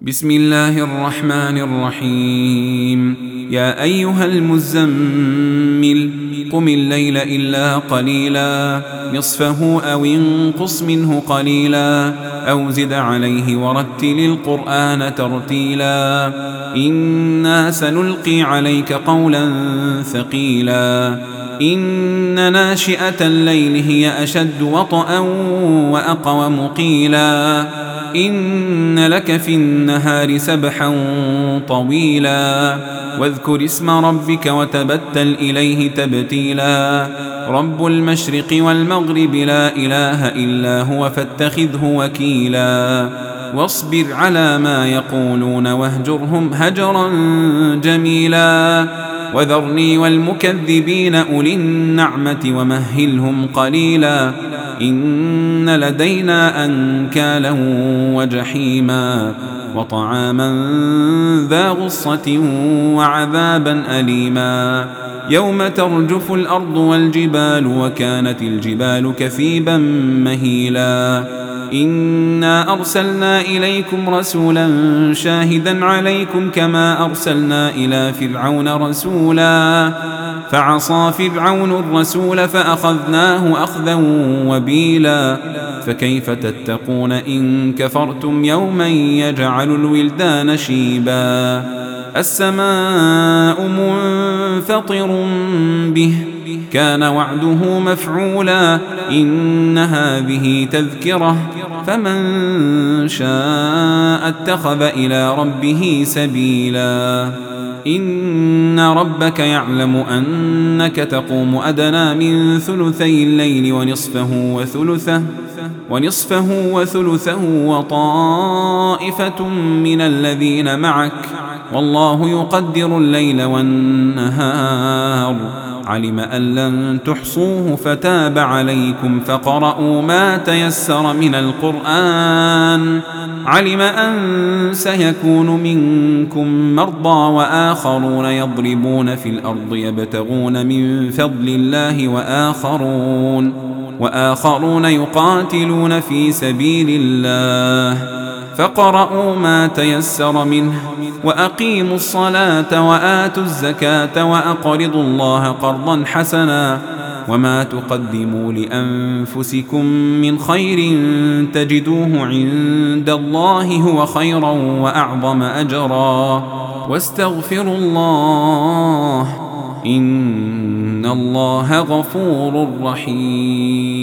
بسم الله الرحمن الرحيم. يا أيها المزمل قم الليل إلا قليلا نصفه أو انقص منه قليلا أو زد عليه ورتل القرآن ترتيلا إنا سنلقي عليك قولا ثقيلا إن ناشئة الليل هي أشد وطئا وأقوم قيلا إن لك في النهار سبحا طويلا واذكر اسم ربك وتبتل إليه تبتيلا رب المشرق والمغرب لا إله إلا هو فاتخذه وكيلا واصبر على ما يقولون واهجرهم هجرا جميلا وذرني والمكذبين أولي النعمة ومهلهم قليلا إن لدينا أنكالا وجحيما وطعاما ذا غصة وعذابا أليما يوم ترجف الأرض والجبال وكانت الجبال كثيبا مهيلا إنا أرسلنا إليكم رسولا شاهدا عليكم كما أرسلنا إلى فرعون رسولا فعصى فرعون الرسول فأخذناه أخذا وبيلا فكيف تتقون إن كفرتم يوما يجعل الولدان شيبا السماء منفطر به كان وعده مفعولا إن هذه تذكرة فمن شاء اتخذ إلى ربه سبيلا إن ربك يعلم أنك تقوم أدنى من ثلثي الليل ونصفه وثلثه وطائفة من الذين معك والله يقدر الليل والنهار علم أن لن تحصوه فتاب عليكم فقرؤوا ما تيسر من القرآن علم أن سيكون منكم مرضى وآخرون يضربون في الأرض يبتغون من فضل الله وآخرون يقاتلون في سبيل الله فقرؤوا ما تيسر منه وأقيموا الصلاة وآتوا الزكاة وأقرضوا الله قرضا حسنا وما تقدموا لأنفسكم من خير تجدوه عند الله هو خيرا وأعظم أجرا واستغفروا الله إن الله غفور رحيم.